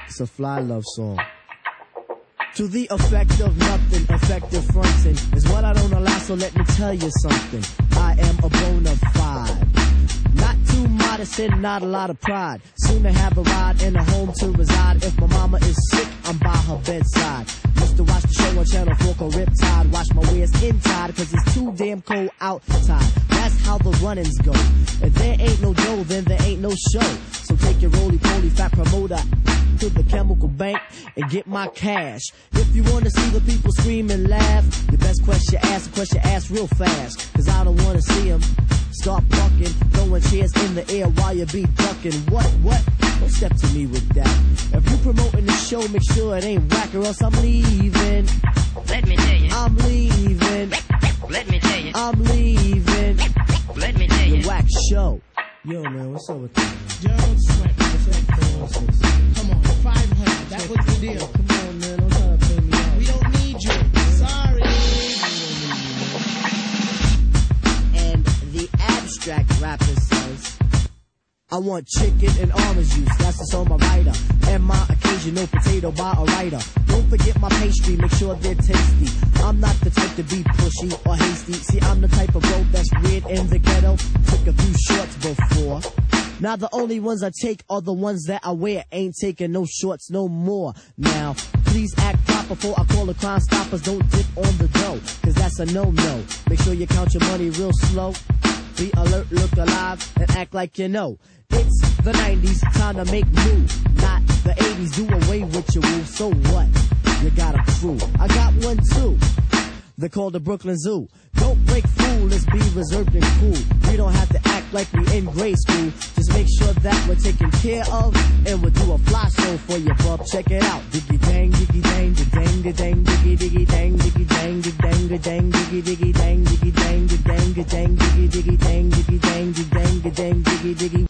It's a fly love song. To the effect of nothing, effective fronting is what I don't allow, so let me tell you something. I am a bona fide. Not too modest and not a lot of pride. Soon to have a ride and a home to reside. If my mama is sick, I'm by her bedside. Used to watch the show on Channel 4 called Riptide. Wash my wares inside cause it's too damn cold outside. That's how the run-ins go. If there ain't no dough, then there ain't no show. So take your roly-poly fat promoter to the chemical bank and get my cash. If you wanna see the people scream and laugh, the best question ask real fast. Cause I don't wanna see them start bucking, throwing chairs in the air while you be ducking. What? Don't step to me with that. If you promoting the show, make sure it ain't whack or else I'm leaving. Let me tell you. I'm leaving. Let me tell you. I'm leaving. Let me tell you. The whack show. Yo, man, what's up with that? Don't sweat me. Come on, 500. That was the deal. Come on, man. Don't try to pay me out. We don't need you. Sorry. And the abstract rapper says, I want chicken and orange juice, that's what's on my rider. And my occasional potato by a writer. Don't forget my pastry, make sure they're tasty. I'm not the type to be pushy or hasty. See, I'm the type of bro that's weird in the ghetto. Took a few shorts before. Now the only ones I take are the ones that I wear. Ain't taking no shorts no more. Now, please act proper before I call the Crime Stoppers. Don't dip on the dough, cause that's a no-no. Make sure you count your money real slow. Be alert, look alive, and act like you know. It's the 90s, time to make move. Not the 80s, do away with your rules. So what? You got a crew. I got one too. They're called the Brooklyn Zoo. Don't break fool, let's be reserved and cool. We don't have to act like we in grade school. Just make sure that we're taken care of, and we'll do a fly show for you, bub. Check it out. Diggy dang, diggy dang, dang, dang, diggy diggy dang, diggy dang, dang, dang, diggy diggy dang, diggy dang, dang, dang, diggy diggy dang, diggy dang, dang, dang, diggy diggy.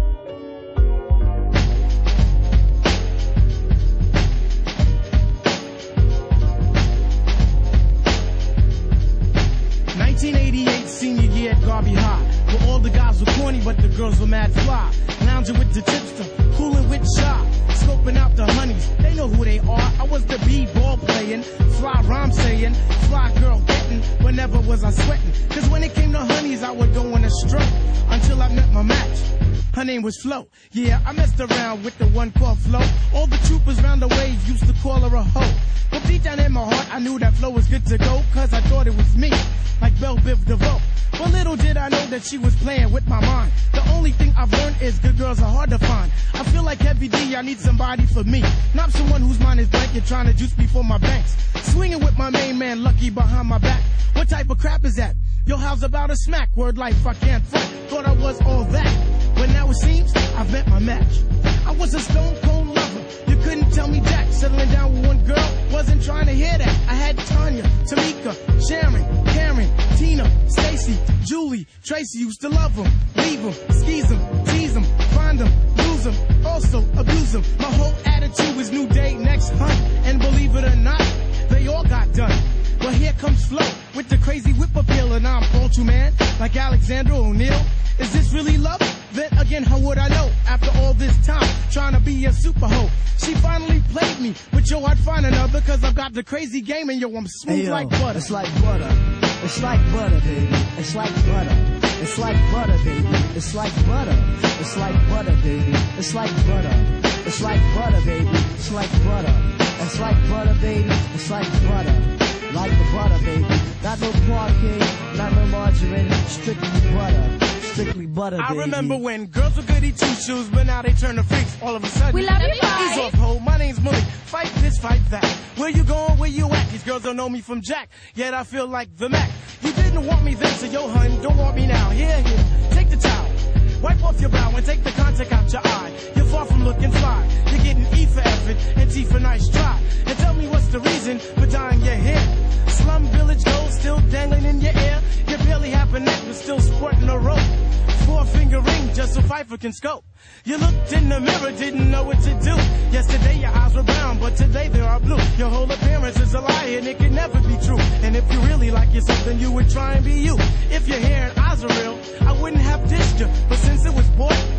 1988 senior year at Garvey High, where all the guys were corny but the girls were mad fly. Lounging with the tipster, cooling with Shy, scoping out the honeys, they know who they are. I was the b-ball playing, fly rhyme saying, fly girl getting, whenever was I sweating. Cause when it came to honeys I would go on a stroke, until I met my match. Her name was Flo. Yeah, I messed around with the one called Flo. All the troopers round the way used to call her a hoe. But deep down in my heart, I knew that Flo was good to go, cause I thought it was me, like Belle Biv DeVoe. But little did I know that she was playing with my mind. The only thing I've learned is good girls are hard to find. I feel like Heavy D, I need somebody for me, not someone whose mind is blank and trying to juice me for my banks. Swinging with my main man, Lucky, behind my back. What type of crap is that? Yo, how's about a smack? Word life, I can't front. Thought I was all that. But now it seems I've met my match. I was a stone cold lover. You couldn't tell me jack. Settling down with one girl, wasn't trying to hear that. I had Tanya, Tamika, Sharon, Karen, Tina, Stacy, Julie, Tracy. Used to love them, leave them, skeeze them, tease them, find them, lose them, also abuse them. My whole attitude was new day, next hunt. And believe it or not, they all got done. But here comes Flo with the crazy whip appeal, and I'm ultra man like Alexander O'Neal. Is this really love? Then again, how would I know? After all this time, trying to be a super hoe. She finally played me, but yo, I'd find another, cause I've got the crazy game, and yo, I'm smooth hey, yo, like butter. It's like butter. It's like butter, baby. It's like butter. It's like butter, baby. It's like butter. It's like butter, baby. It's like butter. It's like butter, baby. It's like butter. It's like butter, baby. It's like butter. Like the butter, baby. Not no parking, not no margarine, strictly butter. Strictly butter, baby. I remember when girls were goody two-shoes, but now they turn to freaks all of a sudden. We love you, Ease off, ho. My name's Malik. Fight this, fight that. Where you going, where you at? These girls don't know me from Jack, yet I feel like the Mac. You didn't want me then, so yo, hun, don't want me now. Here, take the towel. Wipe off your brow and take the contact out your eye. You're far from looking fly. You're getting E for effort and T for nice try. And tell me what's the reason for dyeing your hair. Slum village gold still dangling in your ear. You barely have a neck but still sporting a rope. 4-finger ring just so Pfeiffer can scope. You looked in the mirror, didn't know what to do. Yesterday your eyes were brown, but today they are blue. Your whole appearance is a lie and it can never be true. And if you really like yourself, then you would try and be you. If your hair and eyes are real, I wouldn't have dissed you. But since it was boy, I had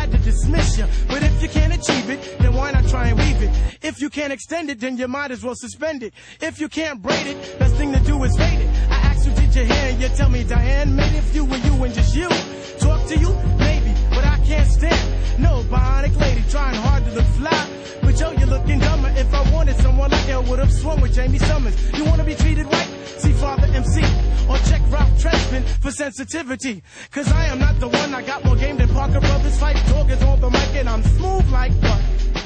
tried to dismiss you. But if you can't achieve it, then why not try and weave it? If you can't extend it, then you might as well suspend it. If you can't braid it, best thing to do is fade it. I asked you, did you hear? And you tell me, Diane, made it you and just you. Talk to you? Maybe, but I can't stand no bionic lady trying hard to look fly. But yo, you're looking dumber. If I wanted someone like L, would have swung with Jamie Summers. You wanna be treated right? See Father MC. Or check Ralph Tresvant for sensitivity. Cause I am not the one, I got more game than Parker Brothers. Fight dog is on the mic and I'm smooth like what?